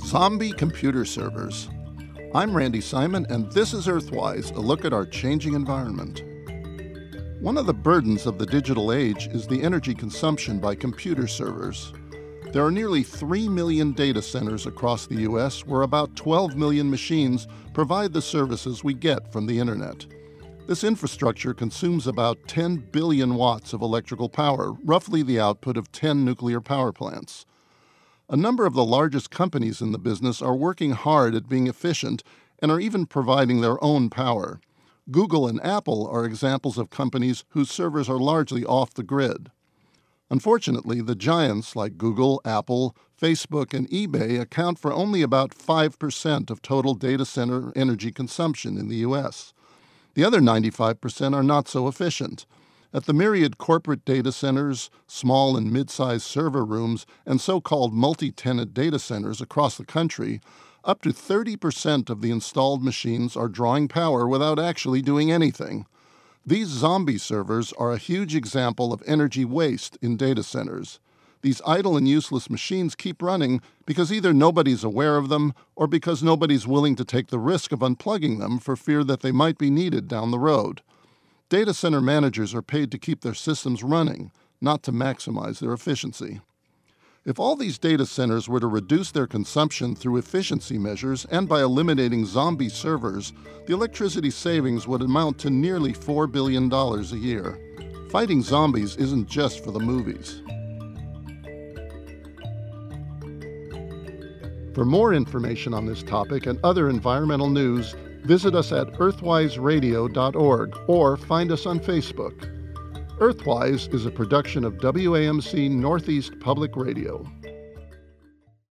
Zombie computer servers. I'm Randy Simon, and this is Earthwise, a look at our changing environment. One of the burdens of the digital age is the energy consumption by computer servers. There are nearly 3 million data centers across the U.S. where about 12 million machines provide the services we get from the internet. This infrastructure consumes about 10 billion watts of electrical power, roughly the output of 10 nuclear power plants. A number of the largest companies in the business are working hard at being efficient and are even providing their own power. Google and Apple are examples of companies whose servers are largely off the grid. Unfortunately, the giants like Google, Apple, Facebook, and eBay account for only about 5% of total data center energy consumption in the U.S. The other 95% are not so efficient. At the myriad corporate data centers, small and mid-sized server rooms, and so-called multi-tenant data centers across the country, up to 30% of the installed machines are drawing power without actually doing anything. These zombie servers are a huge example of energy waste in data centers. These idle and useless machines keep running because either nobody's aware of them or because nobody's willing to take the risk of unplugging them for fear that they might be needed down the road. Data center managers are paid to keep their systems running, not to maximize their efficiency. If all these data centers were to reduce their consumption through efficiency measures and by eliminating zombie servers, the electricity savings would amount to nearly $4 billion a year. Fighting zombies isn't just for the movies. For more information on this topic and other environmental news, visit us at earthwiseradio.org or find us on Facebook. Earthwise is a production of WAMC Northeast Public Radio.